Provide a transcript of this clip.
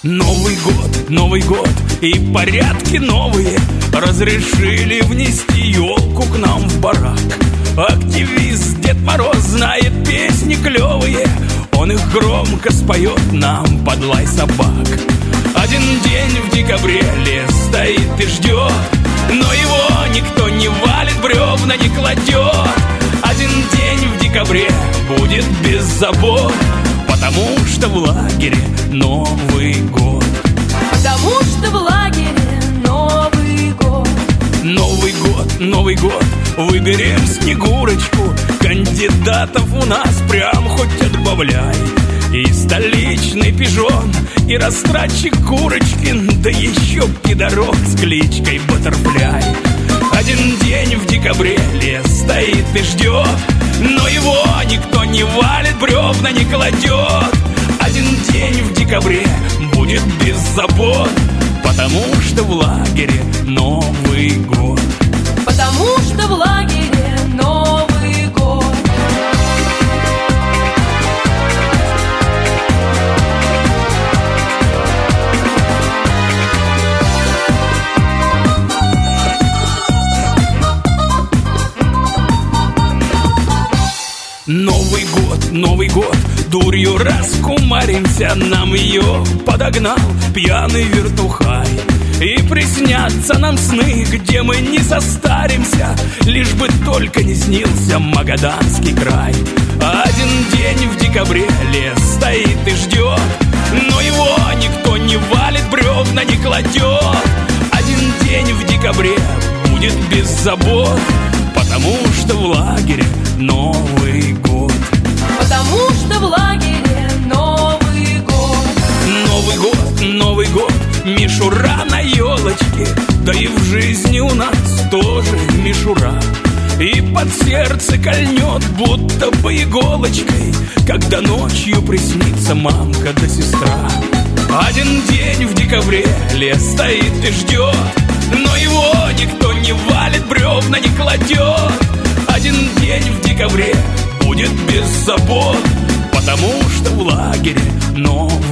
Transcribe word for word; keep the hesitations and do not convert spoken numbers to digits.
Новый год, Новый год и порядки новые разрешили внести елку к нам в барак. Активист Дед Мороз знает песни клевые, он их громко споет нам под лай собак. Один день в декабре лес стоит и ждет, но его никто не валит, бревна не кладет. Один день в декабре будет без забот, потому что в лагере Новый год. Потому что в лагере Новый год. Новый год, Новый год, выберем Снегурочку. Кандидатов у нас прям хоть отбавляй. И столичный пижон, и растратчик Курочкин, да еще пидорок с кличкой Баттерфляй. Один день в декабре лес стоит и ждет, но его никто не валит, бревна не кладет. Один день в декабре будет без забот, потому что в лагере Новый год. Потому что в лагере Новый год. Новый год, Новый год, дурью раскумаримся, нам ее подогнал пьяный вертухай. И приснятся нам сны, где мы не состаримся, лишь бы только не снился Магаданский край. Один день в декабре лес стоит и ждет, но его никто не валит, бревна не кладет. Один день в декабре будет без забот, потому что в лагере Новый год. Потому что в лагере Новый год. Новый год, Новый год, мишура на елочке, да и в жизни у нас тоже мишура. И под сердце кольнет, будто бы иголочкой, когда ночью приснится мамка да сестра. Один день в декабре лес стоит и ждет, но его никто не валит, бревна не кладет. Один день в декабре будет без забот, потому что в лагере Новый